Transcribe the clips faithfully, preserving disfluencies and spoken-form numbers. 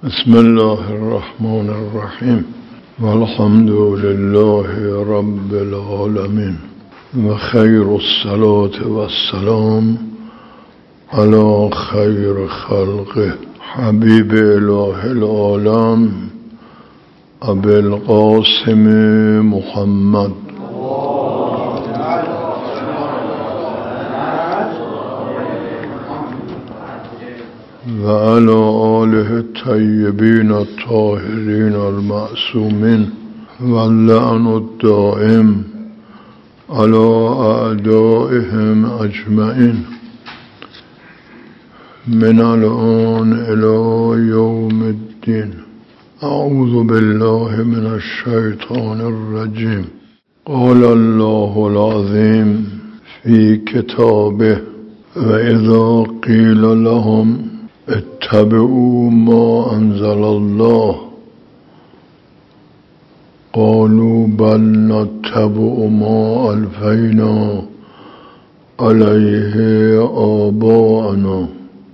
بسم الله الرحمن الرحیم والحمد لله رب العالمین و خیر الصلاة و السلام علی خیر خلقه حبیب اله العالم ابی القاسم محمد و علی آله الطیبین الطاهرین المعصومین و اللعن الدائم علی اعدائهم اجمعین من الان الی یوم الدین. اعوذ بالله من الشیطان الرجیم. قال الله العظیم فی کتابه و اذا قیل لهم اتبعوا ما انزل الله قالوا بل نتبع ما الفینا علیه آباءنا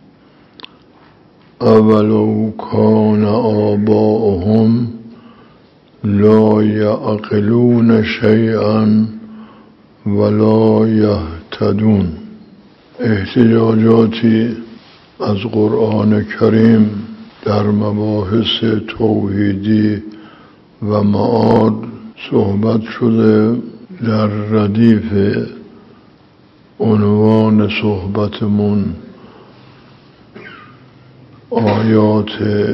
اولو کان آباؤهم لا یعقلون شیئا ولا یهتدون. احتجاجاتی از قرآن کریم در مباحث توحیدی و معاد صحبت شده. در ردیف عنوان صحبتمون آیات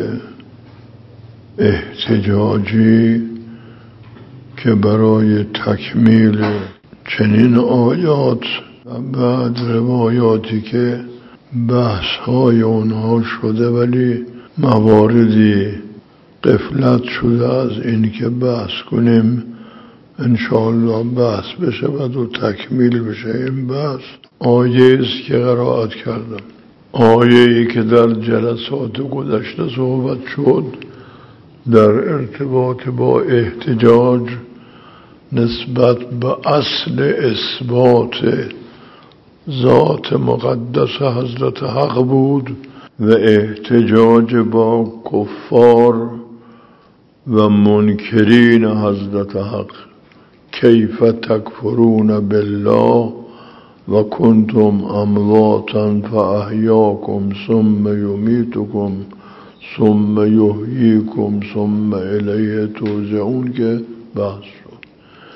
احتجاجی که برای تکمیل چنین آیات و بعد روایاتی که بحث های اونها شده ولی مواردی غفلت شده از این که بحث کنیم، انشاءالله بحث بشه و تکمیل بشه این بحث. آیه است که قرائت کردم، آیه ای که در جلسات گذشته صحبت شد در ارتباط با احتجاج نسبت به اصل اثبات ذات مقدس حضرت حق بود و احتجاج با کفار و منکرین حضرت حق. کیف تکفرون بالله و کنتم امواتا فاحیاکم ثم یمیتکم ثم یحییکم ثم الیه ترجعون که بحث شد.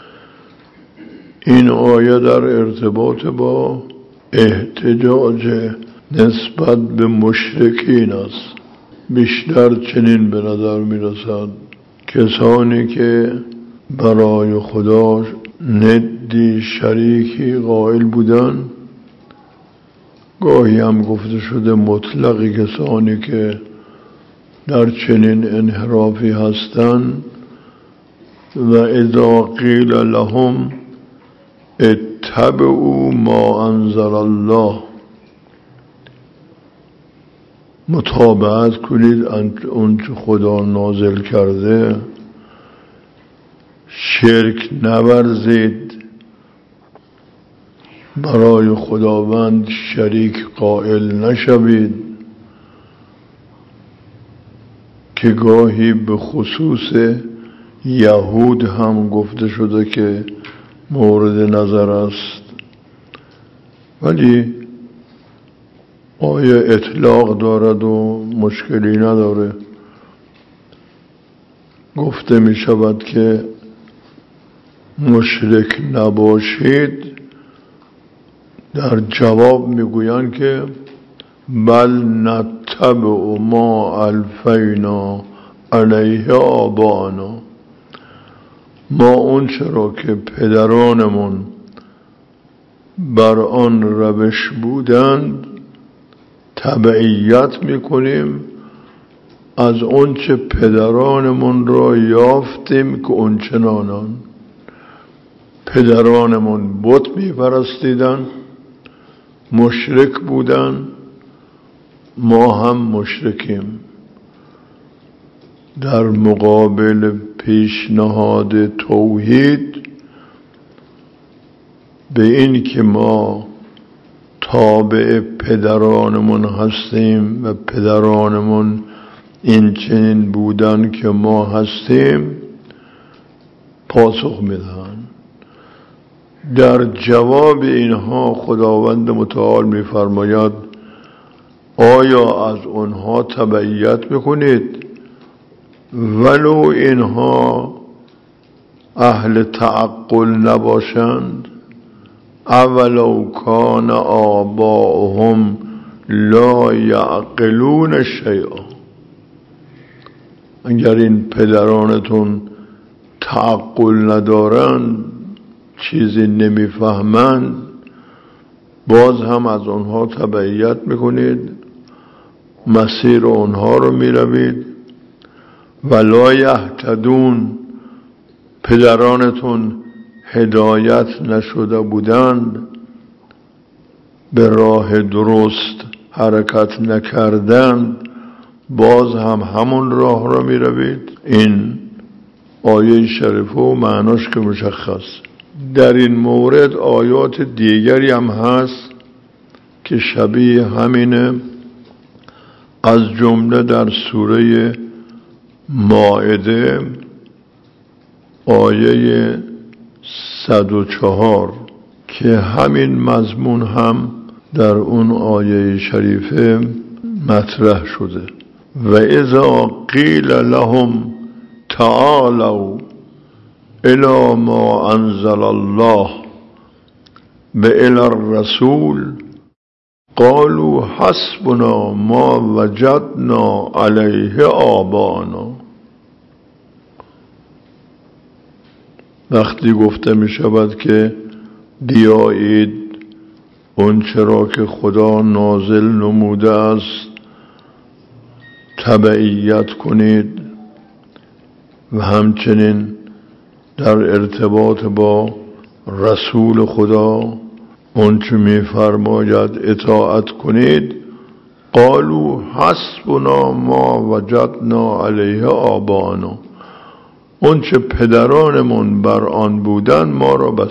این آیه در ارتباط با احتجاج نسبت به مشرکین است. بیشتر چنین به نظر می رسد کسانی که برای خدا ندی شریکی قائل بودن، گاهی هم گفته شده مطلقی کسانی که در چنین انحرافی هستند. و اذا قیل لهم اتبعوا ما انزل الله، متابعت کنید اون چه خدا نازل کرده، شرک نورزید، برای خداوند شریک قائل نشوید. که گاهی به خصوص یهود هم گفته شده که مورد نظر است، ولی آیه اطلاق دارد و مشکلی نداره. گفته می شود که مشرک نباشید، در جواب می گویند که بل نتبع ما الفینا علیه آبانا، ما اون چرا که پدرانمون بر آن روش بودند تبعیت میکنیم از اون چه پدرانمون را یافتیم که اون چنانان. پدرانمون بت میپرستیدن، مشرک بودن، ما هم مشرکیم. در مقابل پیشنهاد توحید به این که ما تابع پدرانمون هستیم و پدرانمون این چنین بودن که ما هستیم پاسخ میدهند. در جواب اینها خداوند متعال میفرماید آیا از اونها تبعیت میکنید ولو اینها اهل تعقل نباشند؟ اولو کان آباؤهم لا یعقلون شیئا، اگر این پدرانتون تعقل ندارند، چیزی نمیفهمند، باز هم از اونها تبعیت میکنید، مسیر اونها رو میروید. ولا یهتدون، پدرانتون هدایت نشده بودند، به راه درست حرکت نکردند، باز هم همون راه را می روید. این آیه شریفه و معناش که مشخص. در این مورد آیات دیگری هم هست که شبیه همینه، از جمله در سوره مائده آیه صد و چهار که همین مضمون هم در اون آیه شریفه مطرح شده. و اذا قیل لهم تعالوا الی ما انزل الله و الی الرسول قالوا حسبنا ما وجدنا علیه آبانا. وقتی گفته می شود که بیایید اون چرا که خدا نازل نموده است تبعیت کنید و همچنین در ارتباط با رسول خدا اون چه می فرماید اطاعت کنید، قالوا حسبنا ما وجدنا علیه آبانا، اون چه پدرانمون بر آن بودن ما را بس.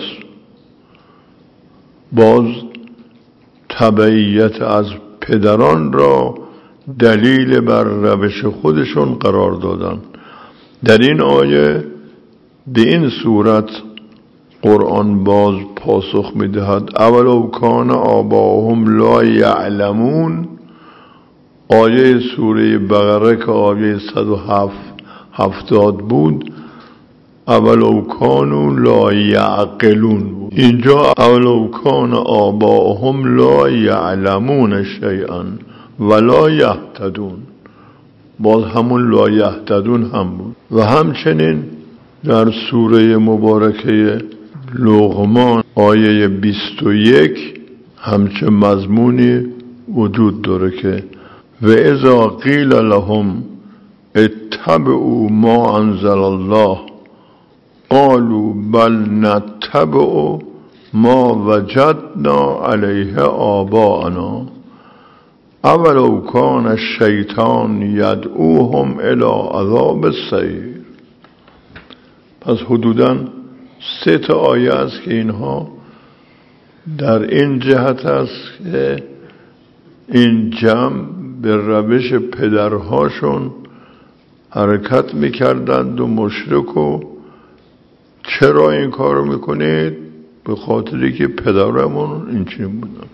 باز تبعیت از پدران را دلیل بر روش خودشون قرار دادن. در این آیه به این صورت قرآن باز پاسخ میدهد اولو کان آباهم لا یعلمون. آیه سوره بقره که آیه صد و هفتاد بود اولو کانوا لا یعقلون بود. اینجا اولو کان آباهم لا یعلمون شیئا ولا یهتدون، باز همون لا یهتدون هم بود. و همچنین در سوره مبارکه لقمان آیه بیست و یک همچه مضمونی وجود داره که و اذا قیل لهم اتبعوا ما انزل الله قالوا بل نتبع ما وجدنا علیه آباءنا اولو کان الشیطان یدعوهم الی عذاب السعیر. پس حدوداً سه تا آیه است که اینها در این جهت است که این جمع به روش پدرهاشون حرکت میکردند و مشرک و چرا این کارو میکنید؟ به خاطری که پدرمون این چنین بودن.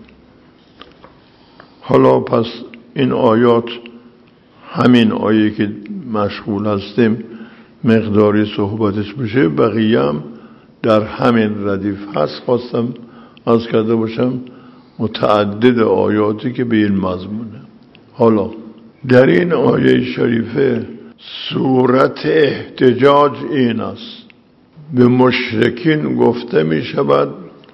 حالا پس این آیات همین آیه که مشغول هستیم مقداری صحبتش میشه، بقیه هم در همین ردیف هست. خواستم عرض کرده باشم متعدد آیاتی که به این مضمونه. حالا در این آیه شریفه صورت احتجاج این است، به مشرکین گفته می شود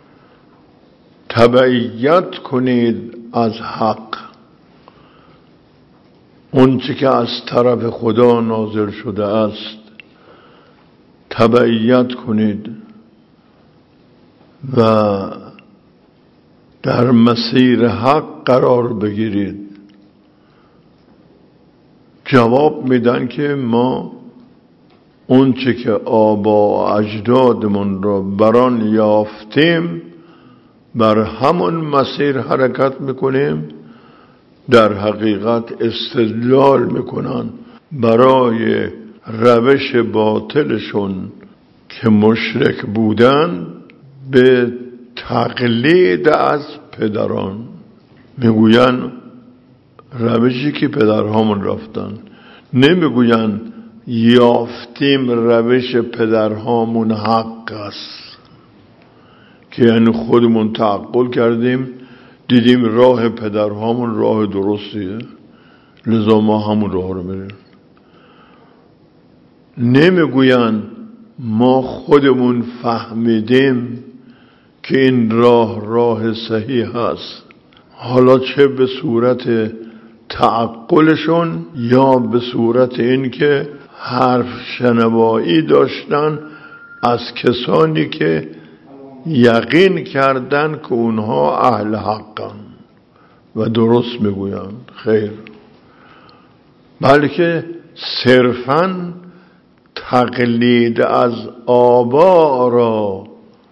تبعیت کنید از حق، اون چی که از طرف خدا نازل شده است تبعیت کنید و در مسیر حق قرار بگیرید. جواب میدن که ما اون چه که آبا و اجدادمون را بران یافتیم بر همون مسیر حرکت میکنیم. در حقیقت استدلال میکنن برای روش باطلشون که مشرک بودن به تقلید از پدران. میگوین روشی که پدرهامون رفتن، نمیگوین یافتیم روش پدرهامون حق است، که یعنی خودمون تعقل کردیم دیدیم راه پدرهامون راه درستیه لذا ما همون راه رو بریم. نمیگوین ما خودمون فهمیدیم که این راه راه صحیح هست، حالا چه به صورت تعقلشون یا به صورت این که حرف شنوایی داشتن از کسانی که یقین کردن که اونها اهل حقن و درست میگویند. خیر، بلکه صرفاً تقلید از آبا را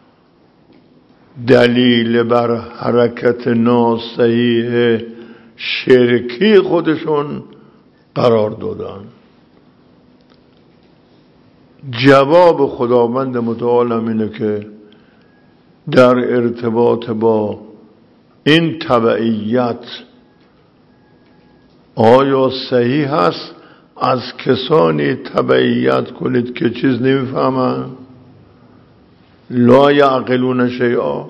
دلیل بر حرکت ناصحیح شرکی خودشون قرار دادن. جواب خداوند متعال اینه که در ارتباط با این تبعیت آیا صحیح هست از کسانی تبعیت کنید که چیز نمیفهمن، لا یعقلون شیئا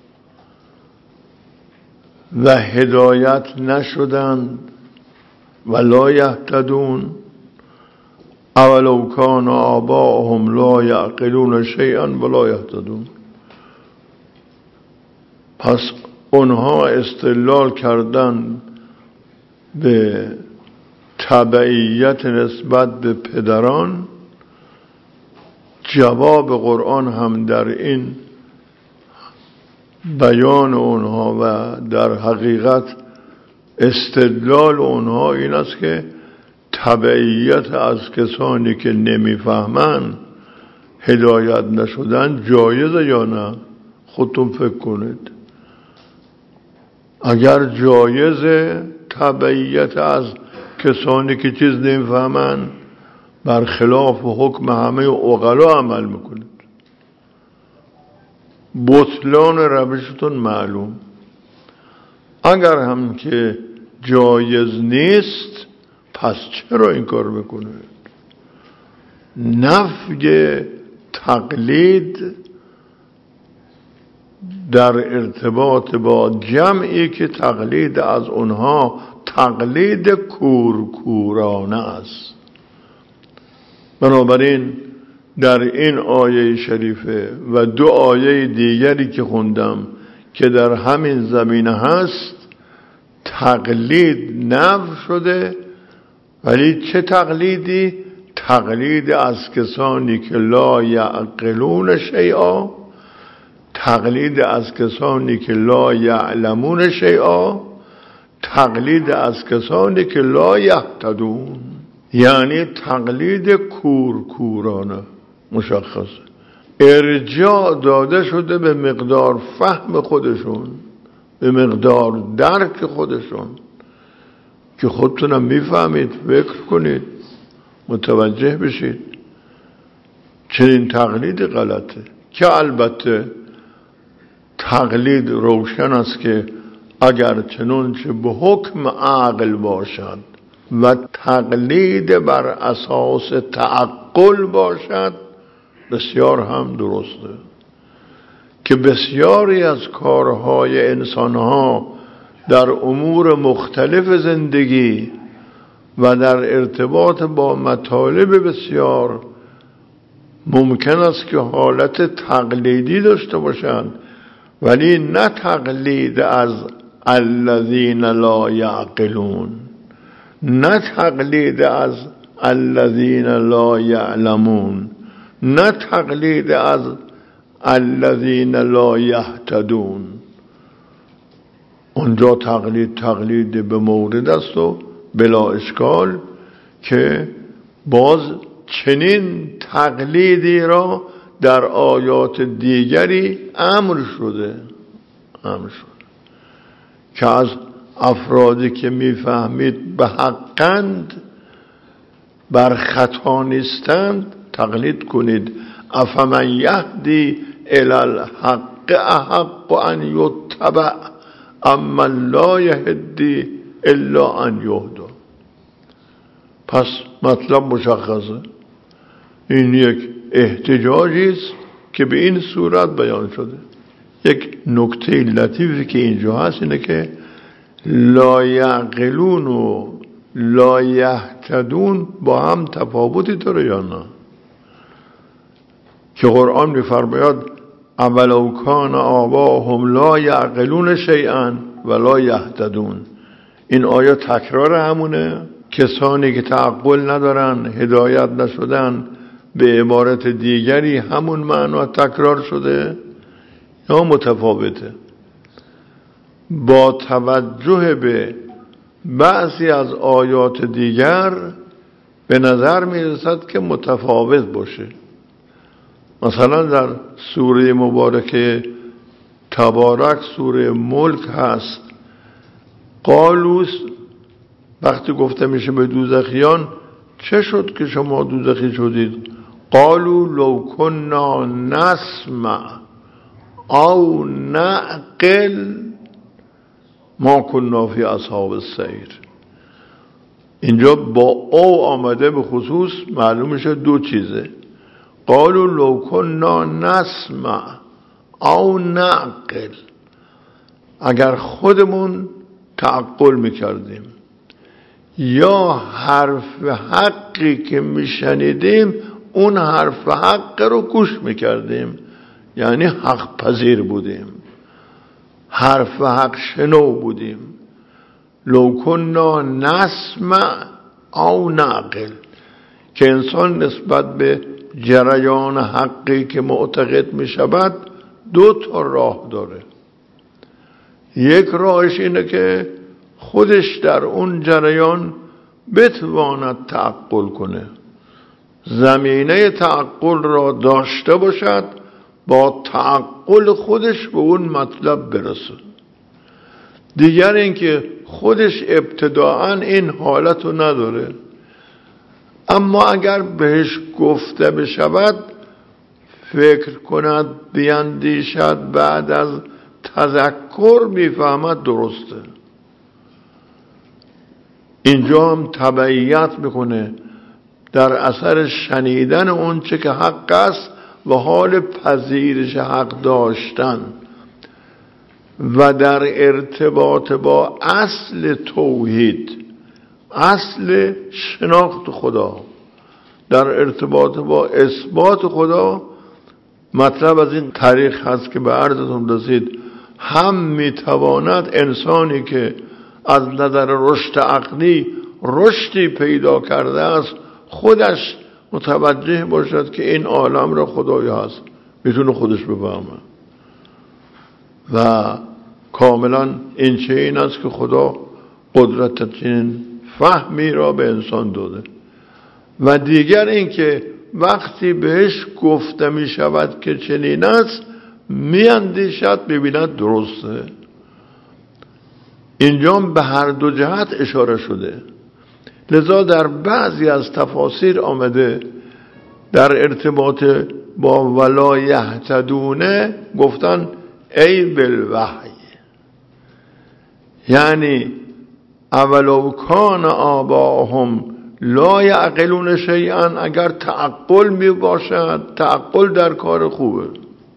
و هدایت نشدند و لا یهتدون، اولو کان آباءهم لا یعقلون شیئا و لا یهتدون. پس اونها استدلال کردن به تبعیت نسبت به پدران. جواب قرآن هم در این بیان اونها و در حقیقت استدلال اونها این است که تبعیت از کسانی که نمیفهمن هدایت نشدن جایزه یا نه؟ خودتون فکر کنید. اگر جایزه تبعیت از کسانی که چیز نمیفهمن، برخلاف حکم همه عقلا عمل میکنید. بطلان روشتون معلوم. اگر هم که جایز نیست پس چرا این کار میکنید؟ نفی تقلید در ارتباط با جمعی که تقلید از اونها تقلید کورکورانه است. بنابراین در این آیه شریفه و دو آیه دیگری که خوندم که در همین زمینه هست تقلید نفی شده، ولی چه تقلیدی؟ تقلید از کسانی که لا یعقلون شیئا، تقلید از کسانی که لا یعلمون شیئا، تقلید از کسانی که لا یهتدون، یعنی تقلید کورکورانه مشخصه. ارجاع داده شده به مقدار فهم خودشون، به مقدار درک خودشون، که خودتونم میفهمید، فکر کنید، متوجه بشید چنین تقلید غلطه. که البته تقلید روشن است که اگر چنانچه به حکم عقل باشد و تقلید بر اساس تعقل باشد بسیار هم درسته، که بسیاری از کارهای انسانها در امور مختلف زندگی و در ارتباط با مطالب بسیار ممکن است که حالت تقلیدی داشته باشند، ولی نه تقلید از الذین لا یعقلون، نه تقلید از الذین لا یعلمون، نه تقلید از الذین لا یهتدون. اونجا تقلید تقلید به مورد است و بلا اشکال که باز چنین تقلیدی را در آیات دیگری امر شده امر شده که از افرادی که میفهمید به حقند بر خطا نیستند تقلید کنید. افمن یهدی الی الحق احق ان یتبع اما لا یهدی الا ان یهدی. پس مطلب مشخصه. این یک احتجاجی است که به این صورت بیان شده. یک نکته لطیفی که اینجا هست اینه که لا یعقلون و لا یهتدون با هم تفاوتی داره یا نه؟ که قرآن می‌فرماید اولو کان آباهم لا یعقلون شیئا ولا یهتدون. این آیه تکرار همونه. کسانی که تعقل ندارن، هدایت نشدن، به عبارت دیگری همون معنا تکرار شده یا متفاوته؟ با توجه به بعضی از آیات دیگر به نظر میرسد که متفاوت باشه. مثلا در سوره مبارکه تبارک سوره ملک هست، قالوا وقتی گفته میشه به دوزخیان چه شد که شما دوزخی شدید؟ قالوا لو كنا نسمع او نعقل ما كنا فی اصحاب السعیر. اینجا با او آمده به خصوص معلوم میشه دو چیزه. قالوا لو كنا نسمع او نعقل، اگر خودمون تعقل میکردیم یا حرف حقی که میشنیدیم اون حرف حق رو گوش میکردیم، یعنی حق پذیر بودیم، حرف حق شنو بودیم. لو کنا نسمع او نعقل، که انسان نسبت به جریان حقی که معتقد میشود دو تا راه داره. یک راهش اینه که خودش در اون جریان بتواند تعقل کنه، زمینه تعقل را داشته باشد، با تعقل خودش به اون مطلب برسه. دیگر اینکه خودش ابتداعاً این حالت رو نداره، اما اگر بهش گفته بشود فکر کند، بیندیشد، بعد از تذکر میفهمد درسته. اینجا هم تبعیت میکنه در اثر شنیدن اون چه که حق است و حال پذیرش حق داشتن و در ارتباط با اصل توحید، اصل شناخت خدا، در ارتباط با اثبات خدا. مطلب از این طریق هست که به عرضتون رسید، هم میتواند انسانی که از نظر رشد عقلی رشدی پیدا کرده است خودش متوجه باشد که این عالم را خدایی هست، میتونه خودش بفهمه و کاملا این چه این است که خدا قدرت چنین فهمی را به انسان داده. و دیگر این که وقتی بهش گفته می شود که چنین است میاندیشد ببیند درسته. اینجا به هر دو جهت اشاره شده. لذا در بعضی از تفاسیر آمده در ارتباط با ولا یهتدونه گفتن ای بالوحی، یعنی اولو کان آباهم لا یعقلون شیئا، اگر تعقل می باشد، تعقل در کار خوبه.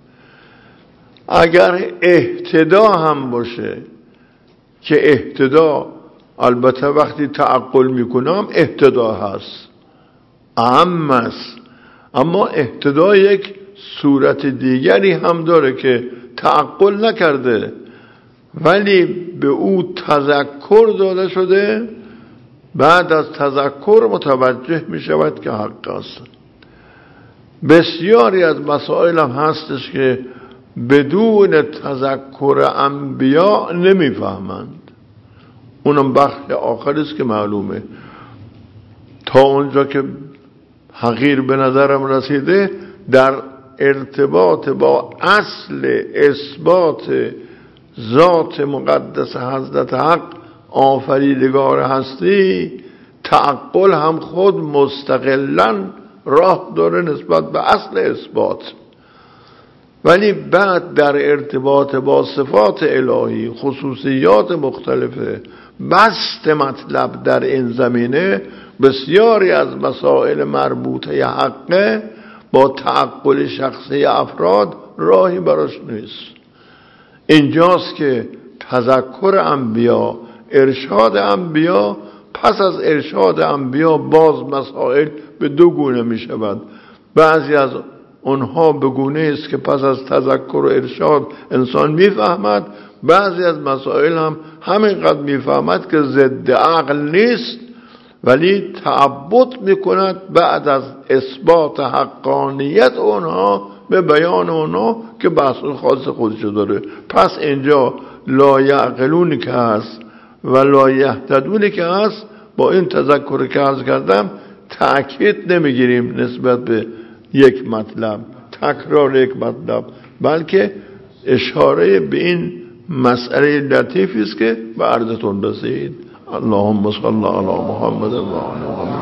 اگر اهتدا هم باشه، که اهتدا البته وقتی تعقل میکنم اهتدا هست، اهم است، اما اهتدا یک صورت دیگری هم داره که تعقل نکرده ولی به او تذکر داده شده، بعد از تذکر متوجه می شود که حق است. بسیاری از مسائل هم هستش که بدون تذکر انبیاء نمی فهمند. اونم بخش آخر است که معلومه. تا اونجا که حقیر به نظرم رسیده در ارتباط با اصل اثبات ذات مقدس حضرت حق آفریدگار هستی تعقل هم خود مستقلاً راه داره نسبت به اصل اثبات، ولی بعد در ارتباط با صفات الهی خصوصیات مختلفه بست مطلب در این زمینه بسیاری از مسائل مربوطه حقه با تعقل شخصی افراد راهی براش نیست. اینجاست که تذکر انبیا، ارشاد انبیا، پس از ارشاد انبیا باز مسائل به دو گونه می شود. بعضی از اونها به گونه است که پس از تذکر و ارشاد انسان می فهمد، بعضی از مسائل هم همینقدر می فهمد که ضد عقل نیست ولی تعبد می کند بعد از اثبات حقانیت اونها به بیان اونها که بحث خاص خودشو داره. پس اینجا لا یعقلونی که هست و لا یهتدونی که هست با این تذکر که عرض کردم تأکید نمیگیریم نسبت به یک مطلب، تکرار یک مطلب، بلکه اشاره به این مسئله لطیفی است که به عرضتون رسید. اللهم صل علی محمد و آل محمد.